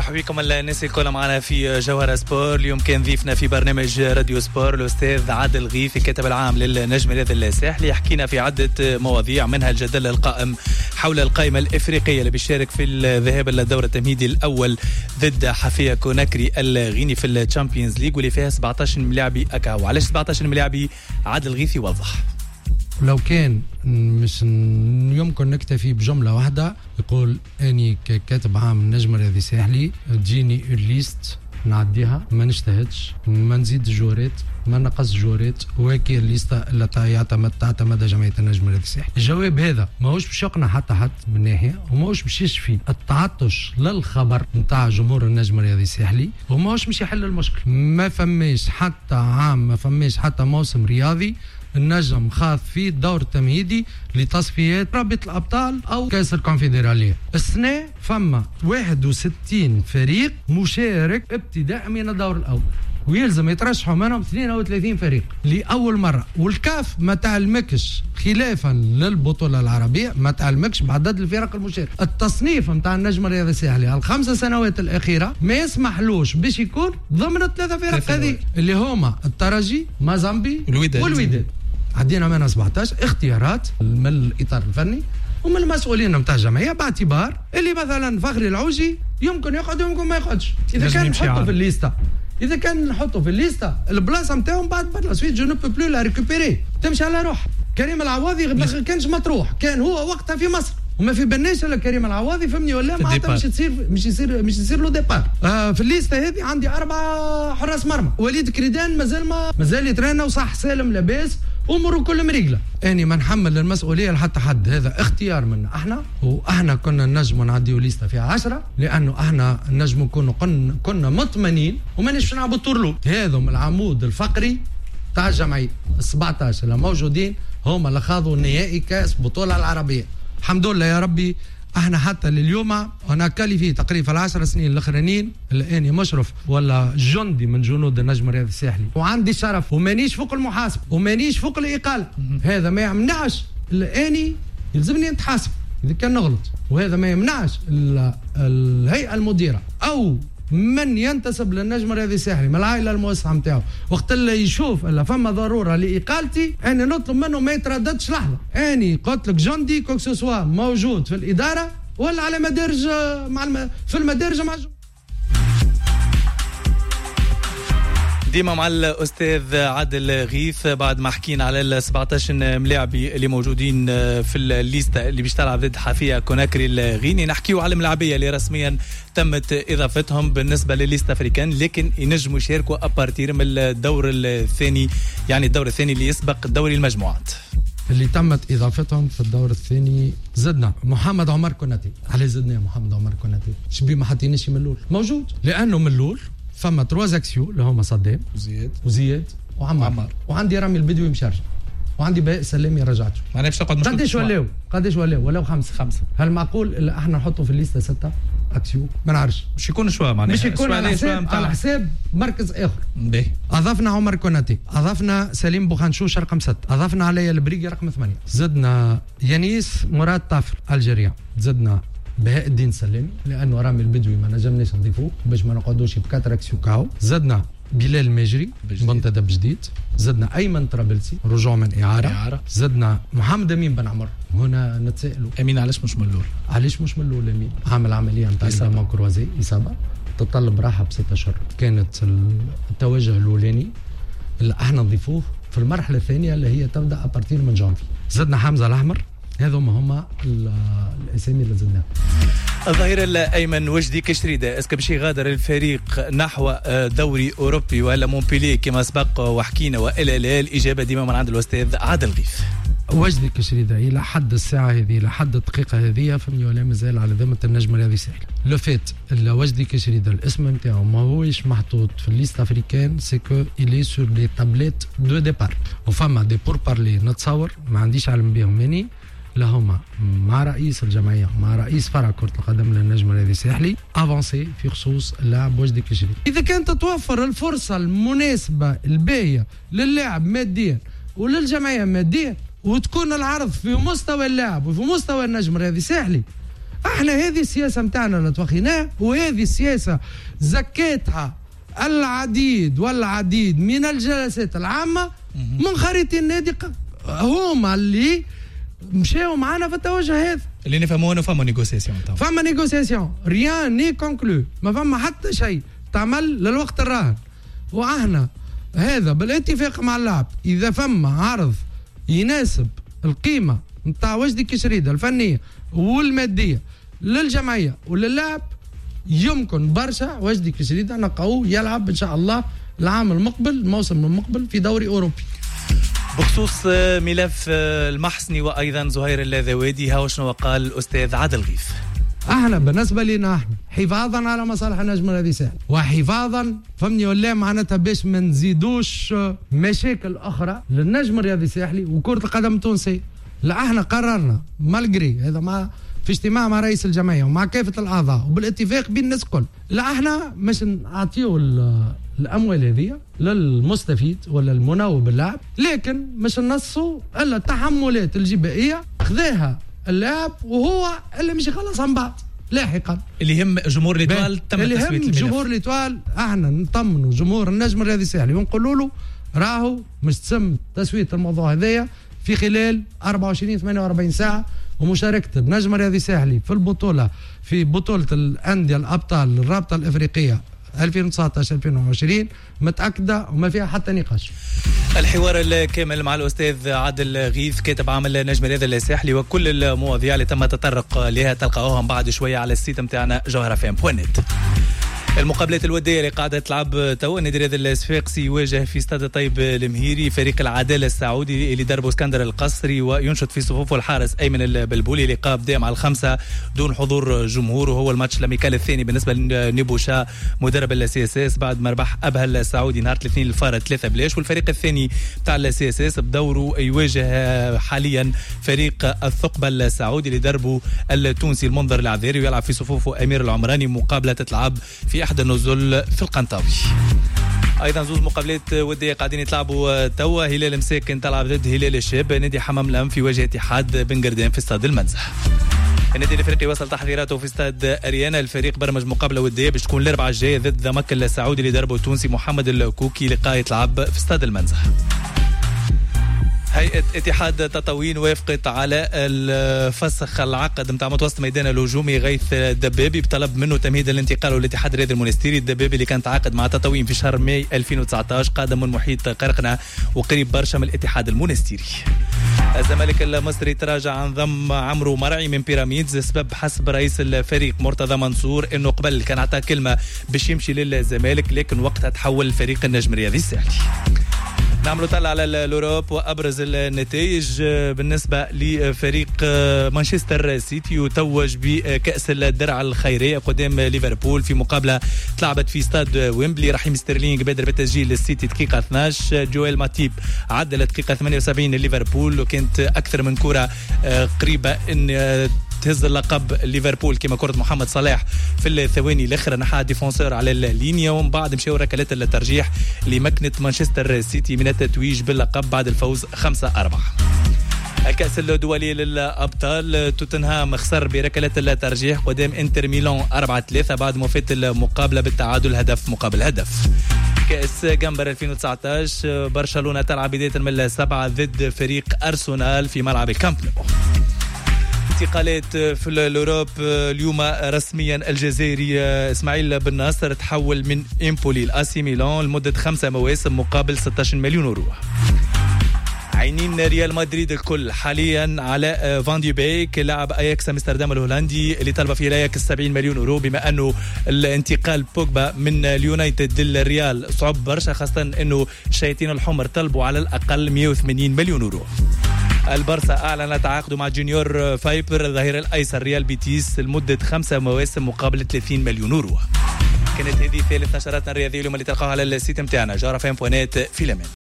مرحبا بكم الناس الكل معنا في جوهرة سبور. اليوم كان ضيفنا في برنامج راديو سبور الأستاذ عادل غيث الكاتب العام للنجم الرياضي الساحلي. حكينا في عدة مواضيع منها الجدل القائم حول القائمة الإفريقية اللي بيشارك في الذهاب للدور التمهيدي الأول ضد حفية كوناكري الغيني في الشامبيونز ليج واللي فيها 17 ملاعبي أكا. وعلاش 17 ملاعبي؟ عادل غيث يوضح. لو كان مش يمكن نكتفي بجملة واحدة يقول أني ككاتب عام النجم الرياضي الساحلي تجيني الليست نعديها ما نجتهدش ما نزيد جورات ما نقص جورات وهكي الليسته اللي تعتمد جمعيه النجم الرياضي الساحلي. الجواب هذا ماهوش باش يقنع حتى حد من ناحيه وماهوش باش يشفي التعطش للخبر نتاع جمهور النجم الرياضي الساحلي وماهوش باش يحل المشكل. ما فماش حتى عام ما فماش حتى موسم رياضي النجم خاض فيه دور تمهيدي لتصفيات رابطة الأبطال أو كأس الكونفدرالية. السنة فما 61 فريق مشارك ابتداء من الدور الأول ويلزم يترشحوا منهم 32 فريق لأول مرة. والكاف ما تعلمكش خلافا للبطولة العربية ما تعلمكش بعدد الفرق المشاركة. التصنيف متاع النجم الرياضي الساحلي ال5 سنوات الأخيرة ما يسمحلوش باش يكون ضمن الثلاثة فرق هذه اللي هما الترجي مازامبي والوداد. عدينا منها 17 اختيارات من الإطار الفني ومن المسؤولين نتاع الجمعيه باعتبار اللي مثلا فخري العوجي يمكن يقعد ويمكن ما يقعدش. اذا كان نحطه في الليسته البلاصه نتاعهم بعد لا سويت جو نو بو بلو لا ريكوبيري تمشي على روح. كريم العواضي ما كانش مطروح كان هو وقتها في مصر وما في بناش الا كريم العواضي فهمني ولا معناتها مش يصير له ديبار. في الليسته هذه عندي 4 حراس مرمى. وليد كريدان مازال يترينا وصح سالم لاباس اموره كل مريقله. اني ما نحمل المسؤوليه لحتى حد. هذا اختيار منا احنا واحنا كنا نجموا نعديو ليسته فيها 10 لانه احنا نجموا كنا مطمئنين وما نش نلعبوا الطرلو. هذم العمود الفقري تاع الجمعيه ال17 اللي موجودين هما اللي خاضوا نهائي كاس بطوله العربيه. الحمد لله يا ربي احنا حتى لليوم انا كاليفي تقريبا 10 سنين الاخرانيين الاني مشرف ولا جندي من جنود النجم الرياضي الساحلي وعندي شرف ومانيش فوق المحاسبه ومانيش فوق الاقاله. هذا ما يمنعش الاني يلزمني نتحاسب اذا كان نغلط وهذا ما يمنعش الهيئه المديره او من ينتسب للنجم الرياضي الساحلي من العائله الموسعه نتاعو وقت اللي يشوف الا فما ضروره لاقالتي انا نطلب منه ما يترددش لحظه. اني قلت لك جندي كوكسوسوا موجود في الاداره ولا على مدارج في المدارج مع ديما مع الأستاذ عادل غيث. بعد ما حكينا على 17 ملاعبي اللي موجودين في الليستة اللي بيشتغل ضد حفية كوناكري الغيني نحكيو على الملاعبية اللي رسميا تمت إضافتهم بالنسبة للليستة أفريكان لكن ينجموا يشاركوا أبارتير من الدور الثاني يعني الدور الثاني اللي يسبق دوري المجموعات اللي تمت إضافتهم في الدور الثاني. زدنا محمد عمر كوناتي. عليه زدنا محمد عمر كوناتي شبيه ما حطيناش من الأول موجود لأنه من الأول فما 3 اكسيو اللي هما صدام وزياد وعمار وعندي رامي البدوي مشارجه وعندي بهاء سلامي رجعته. معناها باش تقعد قداش ولاو ولو 5. هل معقول اللي احنا نحطوا في الليسته 6 اكسيو؟ ما نعرفش. مش يكون شويه معناها مش يكون على حساب مركز اخر. اضفنا عمر كوناتي اضفنا سليم بوخانشوش رقم 6 اضفنا علي البريقي رقم 8 زدنا يانيس مراد طافر الجيريا زدنا بهاء الدين سلامي لانه رامي البدوي ما نجمناش نضيفوه باش ما نقعدوش بكاتركسيو كاو. زدنا بلال الماجري منتدب جديد. زدنا ايمن طرابلسي رجوع من اعاره. زدنا محمد امين بن عمر. هنا نتسائلوا امين علاش مش من الاول امين عامل عمليه نتاع اصابه كروزي اصابه تطلب راحه ب6 اشهر. كانت التوجه الاولاني اللي احنا نضيفوه في المرحله الثانيه اللي هي تبدا ابارتير من جانفي. زدنا حمزه الاحمر. هذوما هما الاسامي اللي زدناها. الظهير الايمن وجدي كشريده اسكو باش يغادر الفريق نحو دوري اوروبي ولا مونبيليه كما سبق وحكينا والا لا؟ الاجابه ديما من عند الاستاذ عادل غيث. وجدي كشريده الى حد الساعه هذه الى حد الدقيقه هذه فهمني ولا مازال على ذمه النجم الرياضي الساحلي. لو فيت وجدي كشريده الاسم نتاعو ما هوش محطوط في الليست افريكان سي كو الي سور لي تابليت دو ديبار وفما دي بور بارلي نتصور ما عنديش علم بهم ماني لهما مع رئيس الجمعيه مع رئيس فرع كره القدم للنجم الرياضي الساحلي افونسي في خصوص اللاعب وجدي كشريده. اذا كانت تتوفر الفرصه المناسبه الباهيه للاعب ماديا وللجمعيه ماديا وتكون العرض في مستوى اللاعب وفي مستوى النجم الرياضي الساحلي احنا هذه السياسه نتاعنا اللي توخيناها، وهذه السياسه زكيتها العديد والعديد من الجلسات العامه من خريطة النادي، هما اللي مشاو معنا في التوجه هذا اللي نفهموه انه فما نيغوسياسيون. فما نيغوسياسيون، ريان ني كونكلو، ما فما حتى شيء تعمل للوقت الراهن. واحنا هذا بالاتفاق مع اللاعب، اذا فما عرض يناسب القيمه نتاع وجدي كشريده الفنيه والماديه للجمعيه وللاعب، يمكن برشا وجدي كشريده نلقاوه يلعب ان شاء الله العام المقبل، الموسم المقبل في دوري اوروبي. بخصوص ملف المحسني وايضا زهير اللاذوادي، ها شنو قال الاستاذ عادل غيث؟ احنا بالنسبه لنا احنا حفاظا على مصالح النجم الرياضي الساحلي، وحفاظا فهمني ولا معناتها باش ما نزيدوش مشاكل اخرى للنجم الرياضي الساحلي وكره القدم التونسيه. لا احنا قررنا مالجري هذا ما في اجتماع مع رئيس الجمعيه ومع كافه الاعضاء وبالاتفاق بين الناس الكل، لا احنا مش نعطيو الاموال هذه للمستفيد ولا المناوب اللاعب، لكن مش نصوا الا التحملات الجبائيه خذاها اللاعب وهو اللي مش يخلصها من بعد لاحقا. اللي هم جمهور ليتوال تم اللي تسويه هم جمهور ليتوال، احنا نطمنوا جمهور النجم الرياضي الساحلي ونقولوا له راهو مش تم تسويه الموضوع هذايا في خلال 24-48 ساعه، ومشاركه النجم الرياضي الساحلي في البطوله، في بطوله الانديه الابطال الرابطه الافريقيه 2019-2020 متأكدة وما فيها حتى نقاش. الحوار الكامل مع الأستاذ عادل غيث كاتب عمل نجم الرياضي الساحلي، وكل المواضيع اللي تم التطرق لها تلقاوهم بعد شوية على السيت متاعنا جوهرفم.net. المقابلات الودية اللي قاعدة تلعب توا، النادي الرياضي الصفاقسي يواجه في استاد طيب المهيري فريق العدالة السعودي اللي دربه اسكندر القصري وينشط في صفوفه الحارس أيمن البلبولي. لقاء بدأ مع 5 دون حضور جمهور، وهو الماتش الاميكال الثاني بالنسبة لنيبوشا مدرب السي اس اس بعد ما ربح أبهل السعودي نهار الاثنين الفار 3-0. والفريق الثاني بتاع السي اس اس بدوره يواجه حاليا فريق الثقب السعودي اللي دربه التونسي المنظر العذيري ويلعب في صفوفه أمير العمراني. مقابلة تتلعب في أحد النزل في القنطاوي. ايضا زوج مقابلات وديه قاعدين يتلعبوا توا، هلال مساكن تلعب ضد هلال الشاب، نادي حمام الأم في وجه اتحاد بن قردان في استاد المنزح. النادي الافريقي وصل تحضيراته في استاد اريانا، الفريق برمج مقابله وديه باش تكون الاربعاء الجايه ضد ذمك السعودي اللي دربه التونسي محمد الكوكي، لقاء يتلعب في استاد المنزح. هيئة اتحاد تطاوين وافقت على الفسخ العقد نتاع متوسط ميدان الهجومي غيث الدبابي بطلب منه تمهيدا لانتقاله للاتحاد الرياضي المونستيري. الدبابي اللي كان تعاقد مع تطاوين في شهر ماي 2019 قادم من محيط قرقنة وقريب برشا من الاتحاد المونستيري. الزمالك المصري تراجع عن ضم عمرو مرعي من بيراميدز، سبب حسب رئيس الفريق مرتضى منصور انه قبل كان عطى كلمة باش يمشي للزمالك، لكن وقتها تحول فريق النجم الرياضي الساحلي. نعملوا طلع على الأوروب وأبرز النتائج بالنسبة لفريق مانشستر سيتي، يتوج بكأس الدرع الخيرية قدام ليفربول في مقابلة تلعبت في استاد ويمبلي. رحيم ستيرلينغ بادر بالتسجيل للسيتي دقيقة 12، جويل ماتيب عدل دقيقة 78 لليفربول، وكانت أكثر من كرة قريبة إن تهز اللقب ليفربول كما كرة محمد صلاح في الثواني الاخيره نحى ديفونسور على اللينيا، ومن بعد مشاو ركلات الترجيح لمكنة مانشستر سيتي من التتويج باللقب بعد الفوز 5-4. الكأس الدولي للأبطال، توتنهام خسر بركلات الترجيح قدام انتر ميلان 4-3 بعد ما فات المقابلة بالتعادل هدف مقابل هدف. كأس جامبر 2019 برشلونة تلعب بداية من 7 ضد فريق أرسنال في ملعب الكامب نو. انتقالات في الأوروب اليوم رسميا، الجزائري اسماعيل بن ناصر تحول من امبولي لاسي ميلان لمدة 5 مواسم مقابل 16 مليون يورو. عينين ريال مدريد الكل حاليا على فان دي بيك لاعب اياكس امستردام الهولندي اللي طلب فيه الاياكس 70 مليون يورو، بما انه الانتقال بوجبا من اليونايتد للريال صعب برشا، خاصة انه الشياطين الحمر طلبوا على الاقل 180 مليون يورو. البارسا أعلن تعاقده مع جونيور فايبر الظهير الأيسر ريال بيتيس لمدة 5 مواسم مقابل 30 مليون يورو. كانت هذه ثالث نشراتنا الرياضية اليوم اللي تلقاها على السيت متاعنا جوهرفم.net في الأمان.